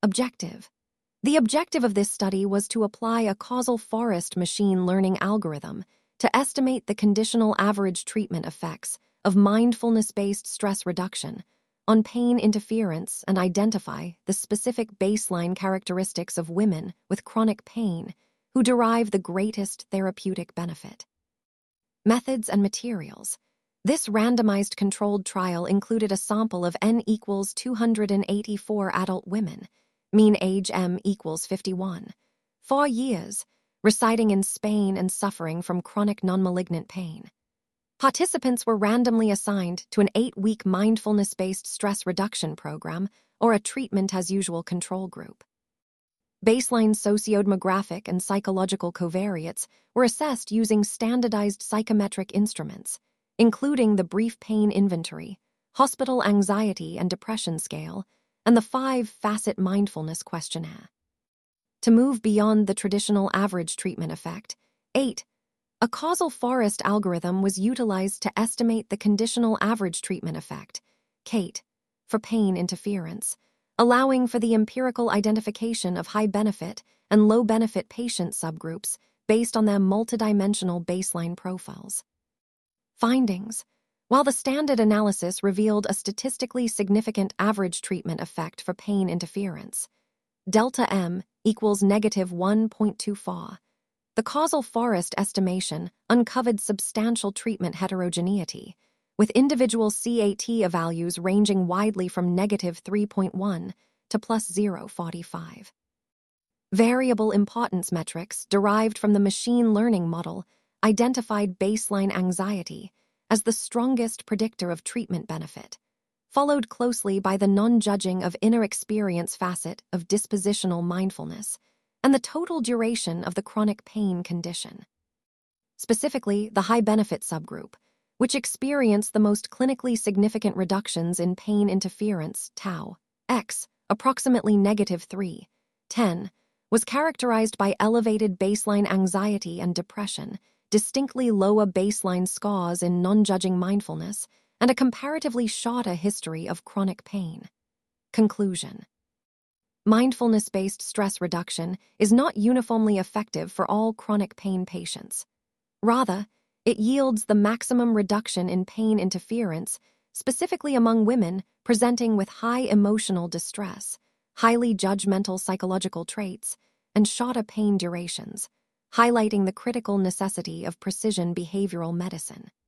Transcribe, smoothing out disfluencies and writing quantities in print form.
Objective. The objective of this study was to apply a causal forest machine learning algorithm to estimate the conditional average treatment effects of mindfulness-based stress reduction on pain interference and identify the specific baseline characteristics of women with chronic pain who derive the greatest therapeutic benefit. Methods and materials. This randomized controlled trial included a sample of N equals 284 adult women, mean age M equals 51, 4 years, residing in Spain and suffering from chronic non-malignant pain. Participants were randomly assigned to an 8-week mindfulness-based stress reduction program or a treatment-as-usual control group. Baseline socio-demographic and psychological covariates were assessed using standardized psychometric instruments, including the Brief Pain Inventory, Hospital Anxiety and Depression Scale, and the 5-facet mindfulness questionnaire. To move beyond the traditional average treatment effect, 8. A causal forest algorithm was utilized to estimate the conditional average treatment effect, CATE, for pain interference, allowing for the empirical identification of high-benefit and low-benefit patient subgroups based on their multidimensional baseline profiles. Findings. While the standard analysis revealed a statistically significant average treatment effect for pain interference, delta M equals -1.24, the causal forest estimation uncovered substantial treatment heterogeneity, with individual CAT values ranging widely from -3.1 to +0.45. Variable importance metrics derived from the machine learning model identified baseline anxiety as the strongest predictor of treatment benefit, followed closely by the non-judging of inner experience facet of dispositional mindfulness and the total duration of the chronic pain condition. Specifically, the high-benefit subgroup, which experienced the most clinically significant reductions in pain interference, tau, x, approximately -3.10, was characterized by elevated baseline anxiety and depression, distinctly lower baseline scores in non-judging mindfulness, and a comparatively shorter history of chronic pain. Conclusion. Mindfulness-based stress reduction is not uniformly effective for all chronic pain patients. Rather, it yields the maximum reduction in pain interference, specifically among women presenting with high emotional distress, highly judgmental psychological traits, and shorter pain durations, highlighting the critical necessity of precision behavioral medicine.